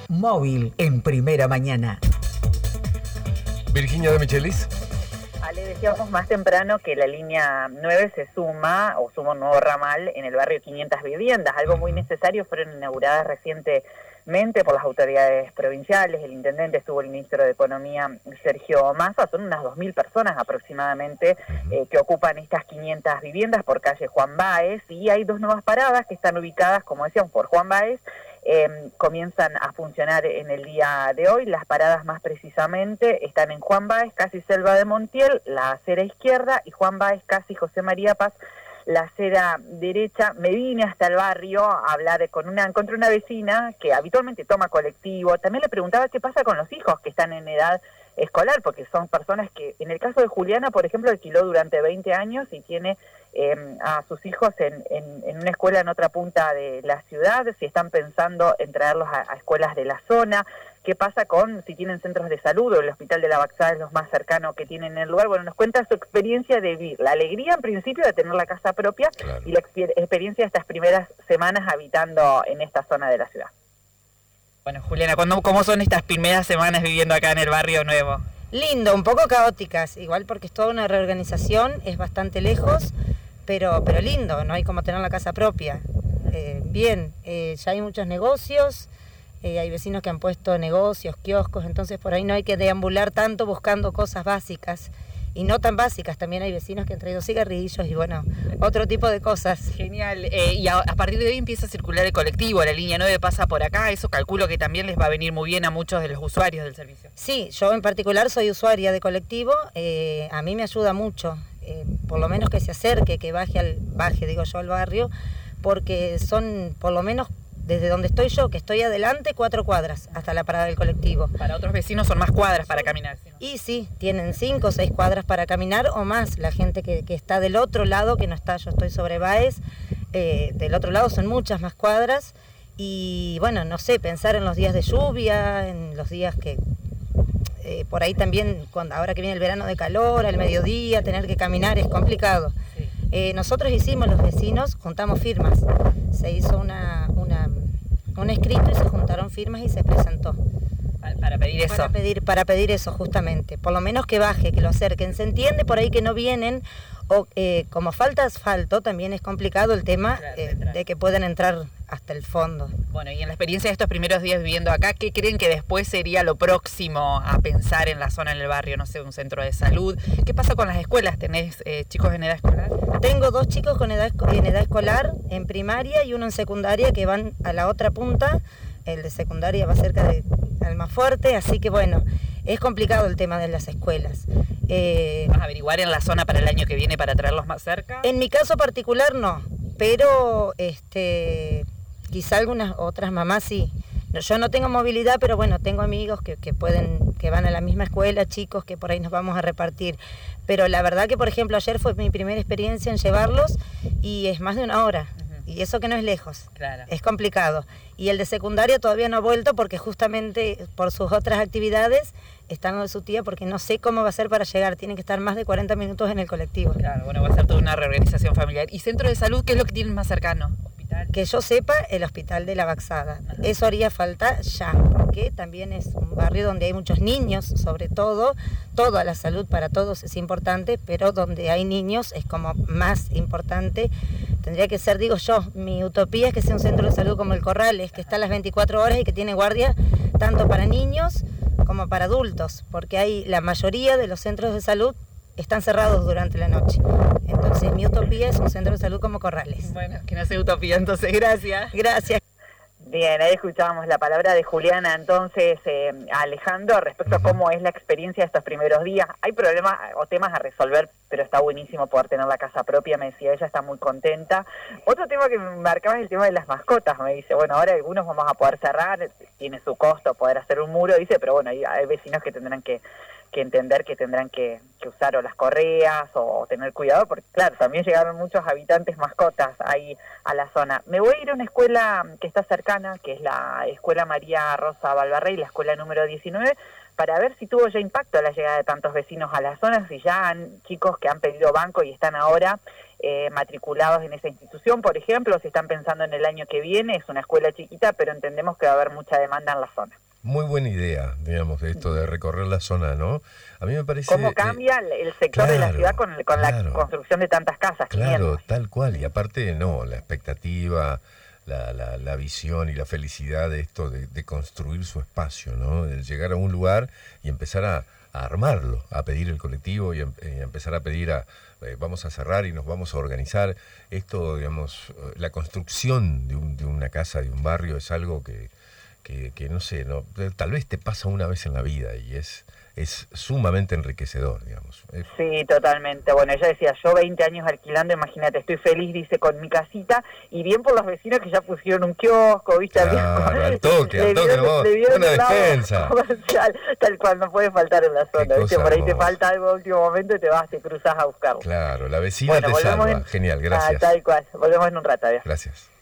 Móvil en Primera Mañana. Virginia de Michelis. Ale, decíamos más temprano que la línea 9 se suma un nuevo ramal en el barrio 500 viviendas, algo muy necesario. Fueron inauguradas recientemente por las autoridades provinciales. El intendente estuvo el ministro de Economía, Sergio Massa. Son unas 2.000 personas aproximadamente que ocupan estas 500 viviendas por calle Juan Báez, y hay 2 nuevas paradas que están ubicadas, como decíamos, por Juan Báez. Comienzan a funcionar en el día de hoy. Las paradas más precisamente están en Juan Báez, casi Selva de Montiel, la acera izquierda, y Juan Báez, casi José María Paz, la acera derecha. Me vine hasta el barrio a hablar encontré una vecina que habitualmente toma colectivo. También le preguntaba qué pasa con los hijos que están en edad escolar, porque son personas que, en el caso de Juliana, por ejemplo, alquiló durante 20 años y tiene a sus hijos en una escuela en otra punta de la ciudad. Si están pensando en traerlos a escuelas de la zona. ¿Qué pasa si tienen centros de salud, o el Hospital de la Baxada es lo más cercano que tienen en el lugar? Bueno, nos cuenta su experiencia de vivir, la alegría en principio de tener la casa propia, claro, y la experiencia de estas primeras semanas habitando en esta zona de la ciudad. Bueno, Juliana, ¿cómo son estas primeras semanas viviendo acá en el barrio nuevo? Lindo, un poco caóticas, igual porque es toda una reorganización, es bastante lejos, pero lindo, no hay como tener la casa propia. Bien, ya hay muchos negocios, hay vecinos que han puesto negocios, kioscos, entonces por ahí no hay que deambular tanto buscando cosas básicas. Y no tan básicas, también hay vecinos que han traído cigarrillos y bueno, otro tipo de cosas. Genial, y a partir de hoy empieza a circular el colectivo, la línea 9 pasa por acá, eso calculo que también les va a venir muy bien a muchos de los usuarios del servicio. Sí, yo en particular soy usuaria de colectivo, a mí me ayuda mucho, por lo menos que se acerque, que baje al barrio, porque son por lo menos desde donde estoy yo, que estoy adelante, 4 cuadras hasta la parada del colectivo. Para otros vecinos son más cuadras para caminar, ¿sí? Y sí, tienen 5 o 6 cuadras para caminar o más. La gente que está del otro lado, que no está, yo estoy sobre Báez, del otro lado son muchas más cuadras. Y bueno, no sé, pensar en los días de lluvia, en los días que por ahí también, ahora que viene el verano de calor, al mediodía, tener que caminar es complicado. Sí. Nosotros hicimos, los vecinos, juntamos firmas. Se hizo un escrito y se juntaron firmas y se presentó. Para pedir eso. Para pedir eso, justamente. Por lo menos que baje, que lo acerquen. Se entiende por ahí que no vienen, o como falta asfalto, también es complicado el tema de que puedan entrar hasta el fondo. Bueno, y en la experiencia de estos primeros días viviendo acá, ¿qué creen que después sería lo próximo a pensar en la zona, en el barrio? No sé, un centro de salud. ¿Qué pasa con las escuelas? ¿Tenés chicos en edad escolar? Tengo 2 chicos en edad escolar, en primaria, y uno en secundaria, que van a la otra punta. El de secundaria va cerca de Almafuerte, así que bueno, es complicado el tema de las escuelas. ¿Vas a averiguar en la zona para el año que viene para traerlos más cerca? En mi caso particular no, pero quizá algunas otras mamás sí. Yo no tengo movilidad, pero bueno, tengo amigos que van a la misma escuela, chicos que por ahí nos vamos a repartir. Pero la verdad que, por ejemplo, ayer fue mi primera experiencia en llevarlos y es más de 1 hora. Y eso que no es lejos, claro. Es complicado. Y el de secundaria todavía no ha vuelto porque justamente por sus otras actividades está en lo de su tía, porque no sé cómo va a ser para llegar. Tiene que estar más de 40 minutos en el colectivo. Claro, bueno, va a ser toda una reorganización familiar. ¿Y centro de salud qué es lo que tienen más cercano? ¿Hospital? Que yo sepa, el Hospital de la Baxada. Ajá. Eso haría falta ya, porque también es un barrio donde hay muchos niños, sobre todo. Toda la salud para todos es importante, pero donde hay niños es como más importante. Tendría que ser, digo yo, mi utopía es que sea un centro de salud como el Corrales, que está a las 24 horas y que tiene guardia tanto para niños como para adultos, porque la mayoría de los centros de salud están cerrados durante la noche. Entonces mi utopía es un centro de salud como Corrales. Bueno, que no sea utopía, entonces gracias. Gracias. Bien, ahí escuchábamos la palabra de Juliana, entonces, Alejandro, respecto a cómo es la experiencia de estos primeros días. Hay problemas o temas a resolver, pero está buenísimo poder tener la casa propia, me decía ella, está muy contenta. Otro tema que me marcaba es el tema de las mascotas, me dice, bueno, ahora algunos vamos a poder cerrar, tiene su costo poder hacer un muro, dice, pero bueno, hay vecinos que tendrán que entender que tendrán que usar o las correas o tener cuidado, porque claro, también llegaron muchos habitantes mascotas ahí a la zona. Me voy a ir a una escuela que está cercana, que es la Escuela María Rosa Balvarrey, la escuela número 19, para ver si tuvo ya impacto la llegada de tantos vecinos a la zona, si ya han chicos que han pedido banco y están ahora matriculados en esa institución, por ejemplo, si están pensando en el año que viene, es una escuela chiquita, pero entendemos que va a haber mucha demanda en la zona. Muy buena idea, digamos, de esto de recorrer la zona, ¿no? A mí me parece... ¿Cómo cambia el sector de la ciudad con la construcción de tantas casas? Claro, 500. tal cual. Y aparte, no, la expectativa, la visión y la felicidad de esto de construir su espacio, ¿no? De llegar a un lugar y empezar a armarlo, a pedir el colectivo y empezar a pedir vamos a cerrar y nos vamos a organizar. Esto, digamos, la construcción de una casa, de un barrio, es algo que no sé, tal vez te pasa una vez en la vida y es sumamente enriquecedor, digamos. Sí, totalmente. Bueno, ella decía, yo 20 años alquilando, imagínate, estoy feliz, dice, con mi casita, y bien por los vecinos que ya pusieron un kiosco, ¿viste? Claro, al toque, una despensa. Comercial, tal cual, no puede faltar en la zona, ¿viste? Por ahí te falta algo a último momento y te cruzas a buscarlo. Claro, la vecina te salva. Genial, gracias. Tal cual, volvemos en un rato, adiós. Gracias.